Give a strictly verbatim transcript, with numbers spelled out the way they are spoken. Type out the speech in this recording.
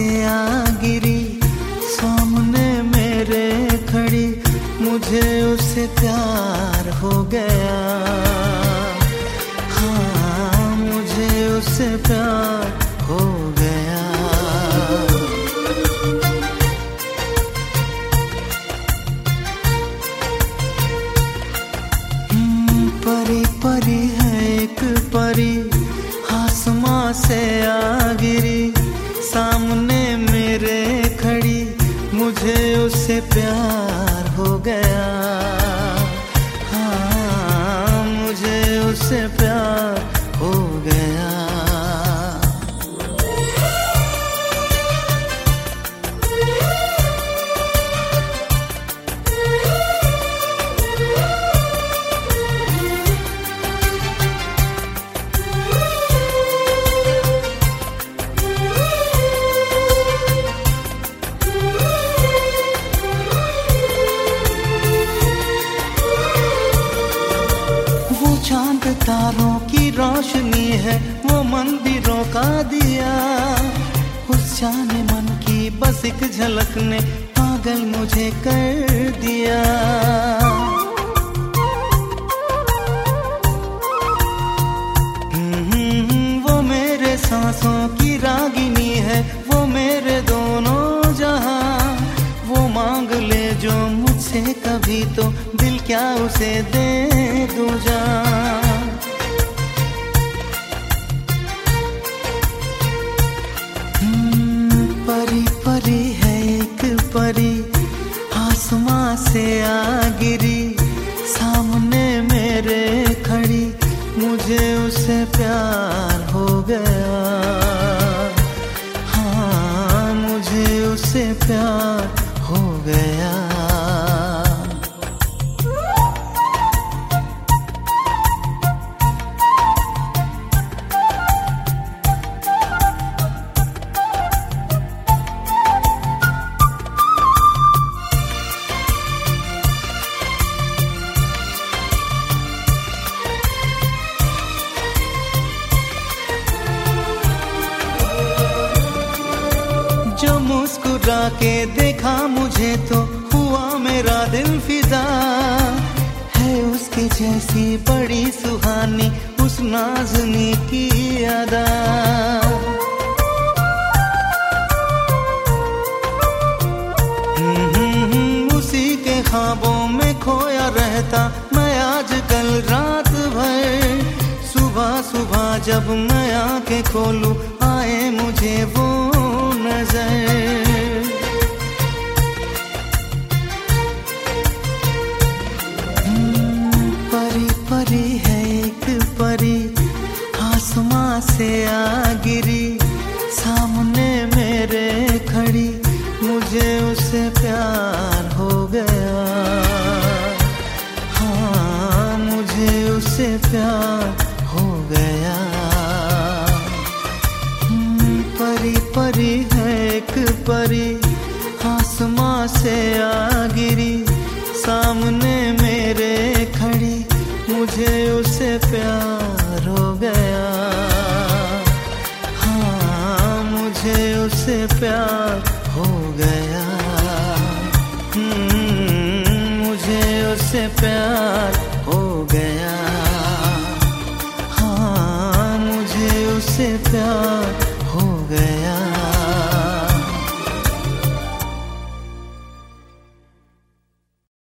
आ गिरी सामने मेरे खड़ी, मुझे उससे प्यार हो गया। हाँ, मुझे उससे प्यार हो गया। परी परी है एक परी, आसमां से आ गिरी सामने मेरे खड़ी, मुझे उससे प्यार हो गया। हाँ, मुझे उससे प्यार हो गया। चांद तारों की रोशनी है, वो मंदिरों का दिया। उस जाने मन की बस एक झलक ने पागल मुझे कर दिया। वो मेरे सांसों की रागिनी है, वो मेरे दोनों जहां। वो मांग ले जो मुझसे कभी, तो दिल क्या उसे दे दूं जान। परी परी है एक परी, आसमां से आ गिरी सामने मेरे खड़ी, मुझे उससे प्यार हो गया। हाँ, मुझे उससे प्यार हो गया। जो मुस्कुरा के देखा मुझे, तो हुआ मेरा दिल फिदा। है उसके जैसी बड़ी सुहानी उस नाज़नी की अदा। उसी के ख्वाबों में खोया रहता मैं आजकल रात भर। सुबह सुबह जब मैं आंखें खोलूं, आए मुझे वो नजर। परी परी है एक परी, आसमां से आ गिरी सामने मेरे खड़ी, मुझे उससे प्यार हो गया। हाँ, मुझे उससे प्यार हो गया। परी परी है एक परी, आसमां से आ गिरी सामने मेरे खड़ी, मुझे उससे प्यार हो गया। हाँ, मुझे उससे प्यार हो गया। मुझे उससे प्यार